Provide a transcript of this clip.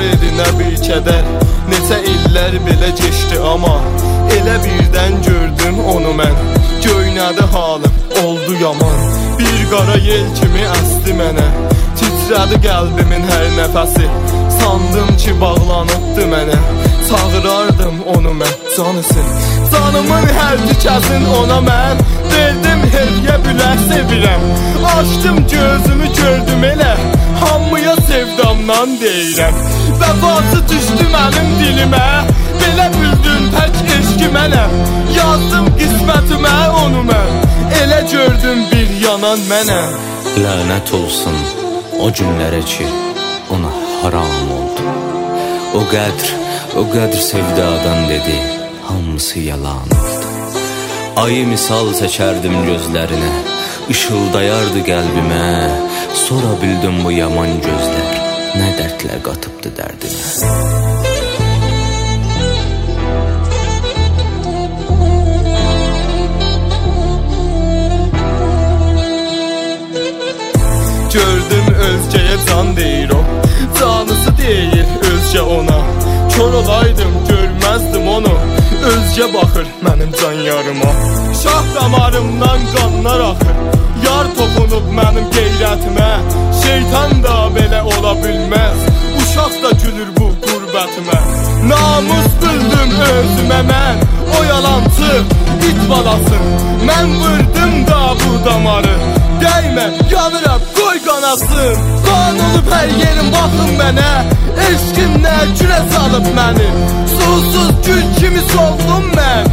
idi nə bir kədər. Neçə illər belə keçdi amma elə birdən gördüm onu mən. Göynədi halım, oldu yaman. Bir qara yel kimi əsdi mənə. Titrədi qəlbimin hər nəfəsi. Sandım ki bağlanıbdı mənə. Çağırardım onu mən, canısı. Canımın hər tikəsin ona mən. Verdim hediyə bilə sevirəm. Açdım gözümü gördüm elə. Hamıya sevdamdan deyirəm. Vəfası düşdü mənim dilimə. Belə bildin tək eşki mənəm. Yazdım qismətimə onu mən. Elə gördüm bir yanan mənəm. Lənət olsun o günlərə ki ona haram oldu. O qədr sevdadan dedi, hamısı yalan oldu. Ayı misal çəkərdim gözlərinə, ışıldayardı qəlbimə. Sonra bildim bu yaman gözlər nə dərdlə qatıbdı dərdimə. Gördüm özgəyə can deyir o, canısı deyir özgə ona. Kör olaydım görməzdim onu, özgə baxır mənim can yarıma. Şah damarımdan qanlar axır, yar toxunub mənim qeyrətimə. Şeytan da belə ola bilməz, uşaq da gülür bu qürbətimə. Namus bildim özümə mən, o yalancı it balası. Mən vırdım da bu damarı, dəymə yanıram qoy qanasın. Qan olub hər yerim baxın mənə, eşqimlə gülə salıb məni. Susuz gül kimi soldum mən,